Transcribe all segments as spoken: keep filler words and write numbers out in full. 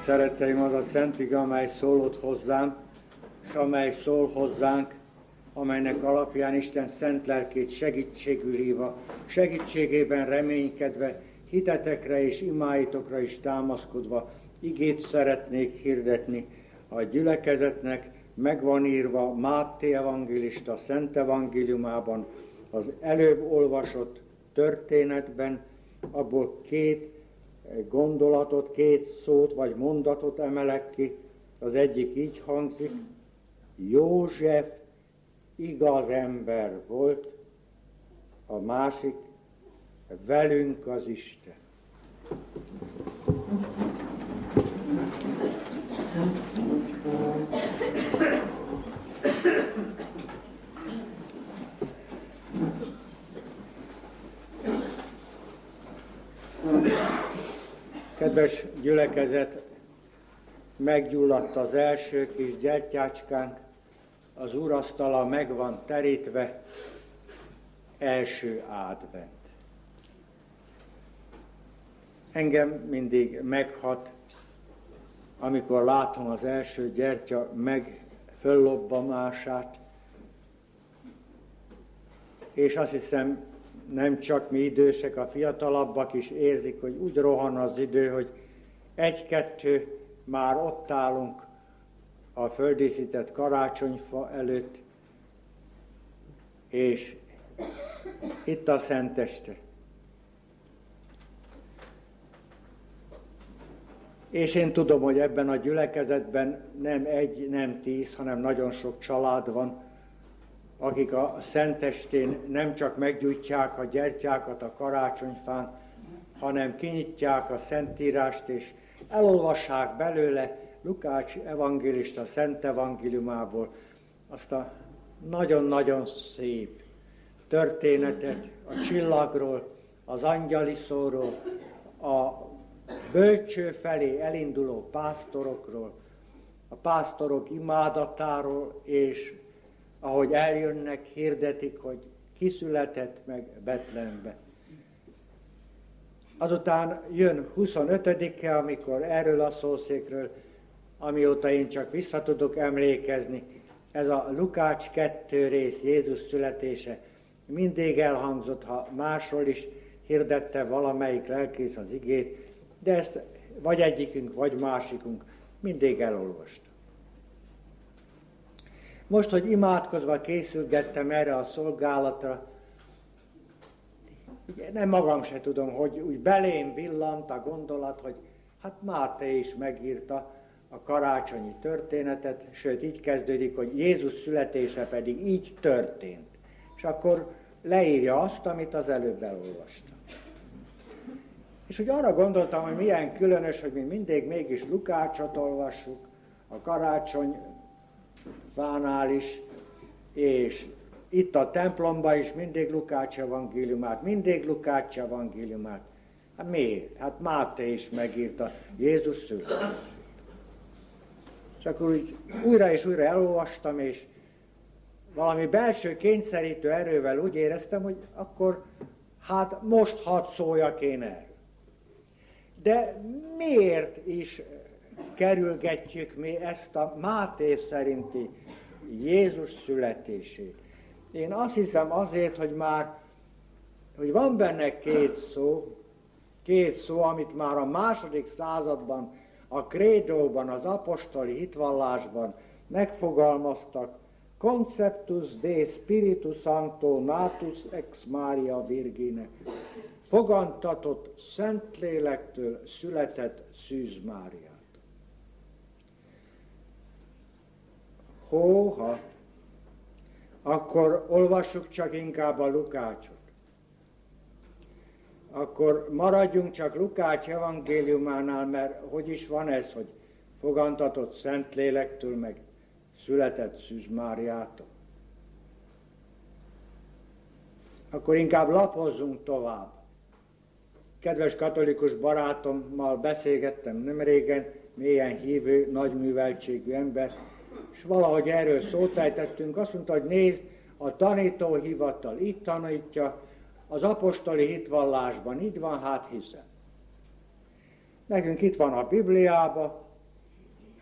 Szeretteim, az a szent ige, amely szólott hozzám, és amely szól hozzánk, amelynek alapján Isten szent lelkét segítségül hívva, segítségében reménykedve, hitetekre és imáitokra is támaszkodva, igét szeretnék hirdetni a gyülekezetnek. Meg van írva Máté evangélista szent evangéliumában, az előbb olvasott történetben, abból két gondolatot, két szót vagy mondatot emelek ki. Az egyik így hangzik: József igaz ember volt, a másik: velünk az Isten. Kedves gyülekezet, meggyulladt az első kis gyertyácskánk, az úrasztala meg van terítve, első advent. Engem mindig meghat, amikor látom az első gyertya meg föllobbanását, és azt hiszem, nem csak mi idősek, a fiatalabbak is érzik, hogy úgy rohan az idő, hogy egy-kettő már ott állunk a földíszített karácsonyfa előtt, és itt a szenteste. És én tudom, hogy ebben a gyülekezetben nem egy, nem tíz, hanem nagyon sok család van, akik a szentestén nem csak meggyújtják a gyertyákat a karácsonyfán, hanem kinyitják a Szentírást, és elolvassák belőle Lukács evangélista szent evangéliumából azt a nagyon-nagyon szép történetet a csillagról, az angyali szóról, a bölcső felé elinduló pásztorokról, a pásztorok imádatáról, és ahogy eljönnek, hirdetik, hogy ki született meg Betlehembe. Azután jön huszonötödike, amikor erről a szószékről, amióta én csak vissza tudok emlékezni, ez a Lukács kettő rész, Jézus születése, mindig elhangzott, ha másról is hirdette valamelyik lelkész az igét, de ezt vagy egyikünk, vagy másikunk mindig elolvasta. Most, hogy imádkozva készülgettem erre a szolgálatra, nem magam se tudom, hogy úgy belém villant a gondolat, hogy hát Máté is megírta a karácsonyi történetet, sőt így kezdődik, hogy Jézus születése pedig így történt. És akkor leírja azt, amit az előbb elolvastam. És úgy arra gondoltam, hogy milyen különös, hogy mi mindig mégis Lukácsot olvassuk, a karácsony fánál is, és itt a templomban is mindig Lukács evangéliumát, mindig Lukács evangéliumát. Hát miért? Hát Máté is megírta Jézus születését. És akkor úgy újra és újra elolvastam, és valami belső kényszerítő erővel úgy éreztem, hogy akkor hát most hadd szóljak én erről. De miért is kerülgetjük mi ezt a Máté szerinti Jézus születését? Én azt hiszem azért, hogy már, hogy van benne két szó, két szó, amit már a második században, a krédóban, az apostoli hitvallásban megfogalmaztak: Conceptus de Spiritus Sancto natus ex Maria Virgine. Fogantatott Szentlélektől született Szűz Máriát. Hóha, akkor olvassuk csak inkább a Lukácsot. Akkor maradjunk csak Lukács evangéliumánál, mert hogy is van ez, hogy fogantatott Szentlélektől, meg született Szűz Máriától. Akkor inkább lapozzunk tovább. Kedves katolikus barátommal beszélgettem nemrégen, mélyen hívő, nagyműveltségű ember, és valahogy erről szót ejtettünk, azt mondta, hogy nézd, a tanítóhivatal itt tanítja, az apostoli hitvallásban így van, hát hiszem. Nekünk itt van a Bibliában,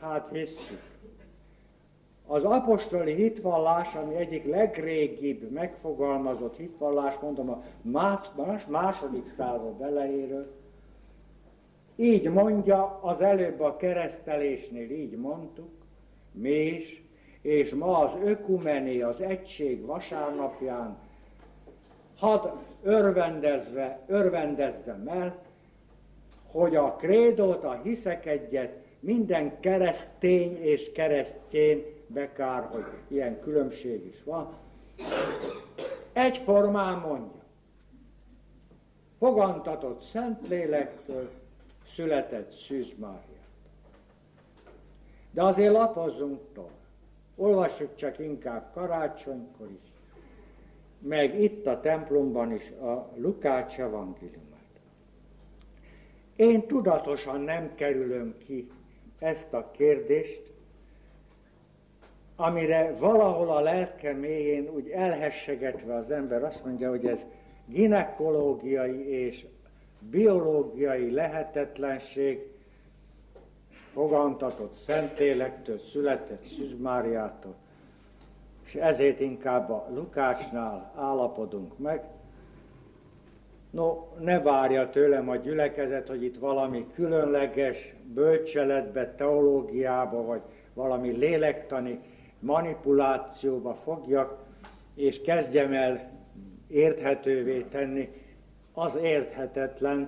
Hát hisszük. Az apostoli hitvallás, ami egyik legrégibb megfogalmazott hitvallás, mondom a más, más, második század elejéről, így mondja, az előbb a keresztelésnél így mondtuk, mi is, és ma az ökumené, az egység vasárnapján, hadd örvendezve, örvendezzem el, hogy a krédót, a hiszek egyet minden keresztény és keresztjén, bekár, hogy ilyen különbség is van, egyformán mondja. Fogantatott Szentlélektől született Szűz Máriától. De azért lapozzunk tovább. Olvassuk csak inkább karácsonykor is, meg itt a templomban is a Lukács evangéliumát. Én tudatosan nem kerülöm ki ezt a kérdést, amire valahol a lelke mélyén úgy elhessegetve az ember azt mondja, hogy ez ginekológiai és biológiai lehetetlenség, fogantatott Szentlélektől született Szűz Máriától, és ezért inkább a Lukácsnál állapodunk meg. No, ne várja tőlem a gyülekezet, hogy itt valami különleges bölcseletbe, teológiába, vagy valami lélektani manipulációba fogjak, és kezdjem el érthetővé tenni az érthetetlent,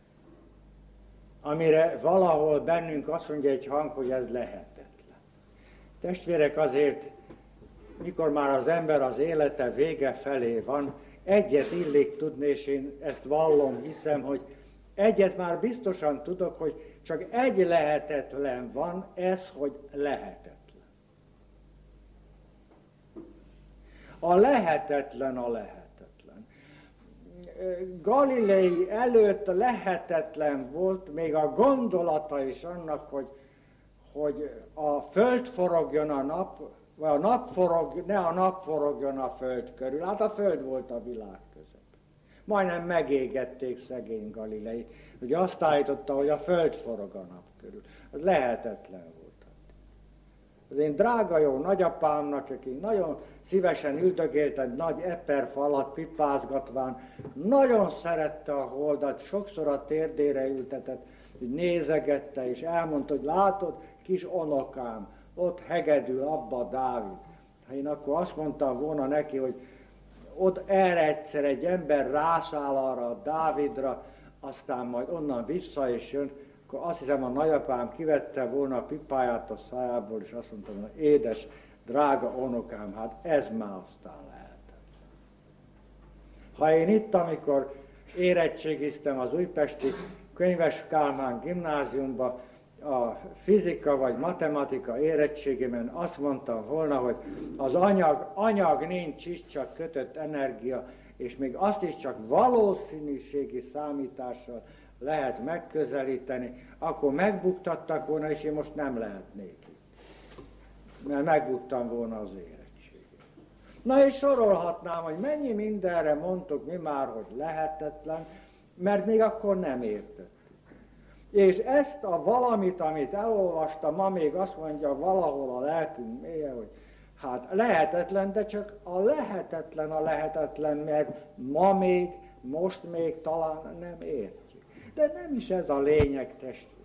amire valahol bennünk azt mondja egy hang, hogy ez lehetetlen. Testvérek, azért, mikor már az ember az élete vége felé van, egyet illik tudni, és én ezt vallom, hiszem, hogy egyet már biztosan tudok, hogy csak egy lehetetlen van, ez, hogy lehetetlen. A lehetetlen a lehetetlen. Galilei előtt lehetetlen volt még a gondolata is annak, hogy, hogy a föld forogjon a nap, vagy a nap forog, ne a nap forogjon a föld körül. Hát a föld volt a világ között. Majdnem megégették szegény Galileit. Ugye azt állította, hogy a föld forog a nap körül. Az lehetetlen volt. Az én drága jó nagyapámnak, aki nagyon szívesen üldögélt egy nagy eperfalat pipázgatván, nagyon szerette a holdat, sokszor a térdére ültetett, nézegette, és elmondta, hogy látod, kis unokám, ott hegedül abba Dávid. Ha én akkor azt mondtam volna neki, hogy ott erre egyszer egy ember rászáll arra a Dávidra, aztán majd onnan vissza is jön, akkor azt hiszem a nagyapám kivette volna a pipáját a szájából, és azt mondta, hogy édes, drága unokám, hát ez már aztán lehetetlen. Ha én itt, amikor érettségiztem az újpesti Könyves Kálmán gimnáziumba, a fizika vagy matematika érettségében azt mondtam volna, hogy az anyag, anyag nincs is, csak kötött energia, és még azt is csak valószínűségi számítással lehet megközelíteni, akkor megbuktattak volna, és én most nem lehetnék itt. Mert megbuktam volna az érettségét. Na és sorolhatnám, hogy mennyi mindenre mondtuk mi már, hogy lehetetlen, mert még akkor nem értettük. És ezt a valamit, amit elolvastam, ma még azt mondja valahol a lelkünk mélye, hogy hát lehetetlen, de csak a lehetetlen a lehetetlen, mert ma még, most még talán nem értjük. De nem is ez a lényeg, testvér.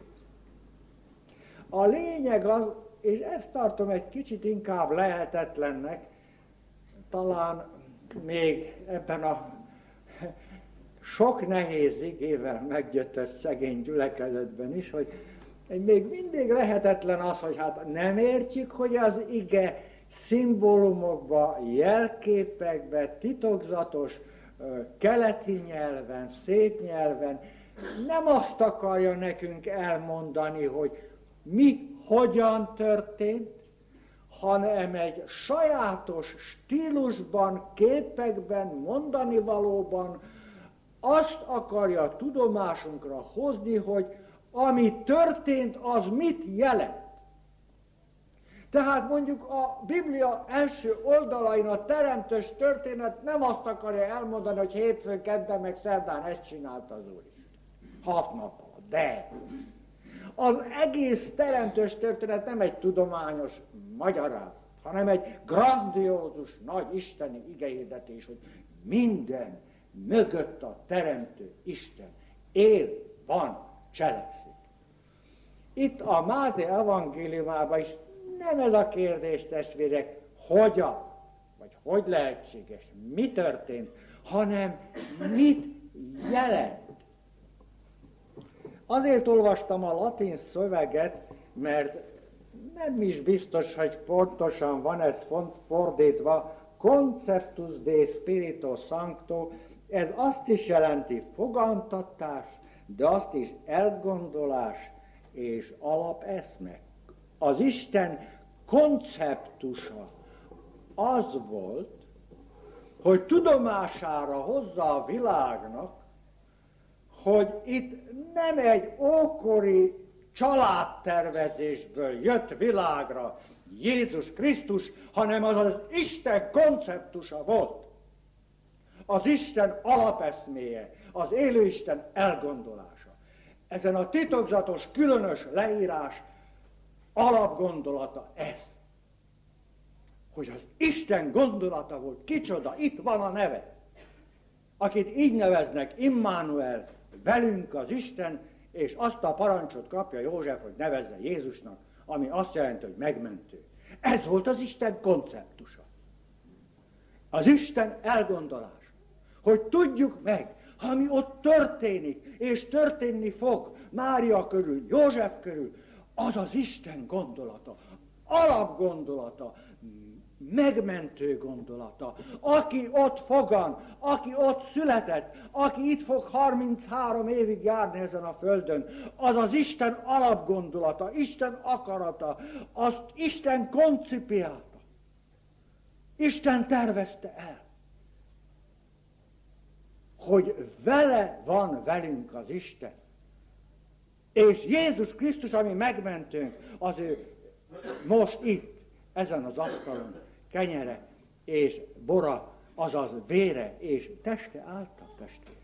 A lényeg az, és ezt tartom egy kicsit inkább lehetetlennek, talán még ebben a sok nehéz igével meggyötött szegény gyülekezetben is, hogy még mindig lehetetlen az, hogy hát nem értjük, hogy az ige szimbólumokba, jelképekbe, titokzatos keleti nyelven, szép nyelven nem azt akarja nekünk elmondani, hogy mi hogyan történt, hanem egy sajátos stílusban, képekben, mondani valóban azt akarja tudomásunkra hozni, hogy ami történt, az mit jelent. Tehát mondjuk a Biblia első oldalain a teremtős történet nem azt akarja elmondani, hogy hétfőn, kedden, meg szerdán ezt csinálta az Úristen. Hat nap alatt. De Az egész teremtős történet nem egy tudományos magyarázat, hanem egy grandiózus, nagy isteni igehirdetés, hogy minden mögött a teremtő Isten él, van, cselekszik. Itt a Máté evangéliumában is nem ez a kérdés, testvérek, hogyan, vagy hogy lehetséges, mi történt, hanem mit jelent. Azért olvastam a latin szöveget, mert nem is biztos, hogy pontosan van ez fordítva, conceptus de spirito sancto, ez azt is jelenti fogantatás, de azt is elgondolás és alapeszme. Az Isten konceptusa az volt, hogy tudomására hozza a világnak, hogy itt nem egy ókori családtervezésből jött világra Jézus Krisztus, hanem az az Isten konceptusa volt. Az Isten alapeszméje, az élő Isten elgondolása. Ezen a titokzatos, különös leírás alapgondolata ez. Hogy az Isten gondolata volt. Kicsoda, itt van a neve. Akit így neveznek Immanuel, velünk az Isten, és azt a parancsot kapja József, hogy nevezze Jézusnak, ami azt jelenti, hogy megmentő. Ez volt az Isten konceptusa. Az Isten elgondolása. Hogy tudjuk meg, ami ott történik, és történni fog Mária körül, József körül, az az Isten gondolata, alapgondolata, megmentő gondolata. Aki ott fogan, aki ott született, aki itt fog harminchárom évig járni ezen a földön, az az Isten alapgondolata, Isten akarata, azt Isten koncipiálta. Isten tervezte el, hogy vele van velünk az Isten. És Jézus Krisztus, ami megmentőnk, az ő most itt, ezen az asztalon kenyere és bora, azaz vére és teste által, testvér.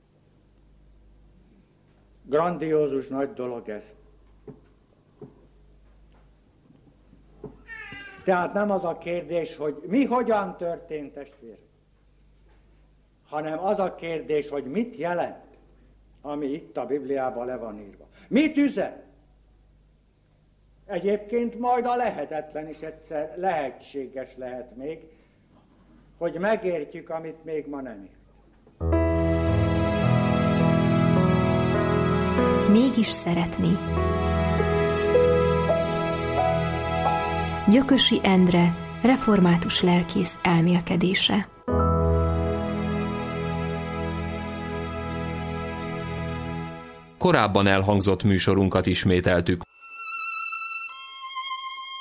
Grandiózus nagy dolog ez. Tehát nem az a kérdés, hogy mi hogyan történt, testvér, hanem az a kérdés, hogy mit jelent, ami itt a Bibliában le van írva. Mit üzen? Egyébként majd a lehetetlen is egyszer lehetséges lehet még, hogy megértjük, amit még ma nem ért. Mégis szeretni. Gyökösi Endre, református lelkész elmélkedése. Korábban elhangzott műsorunkat ismételtük.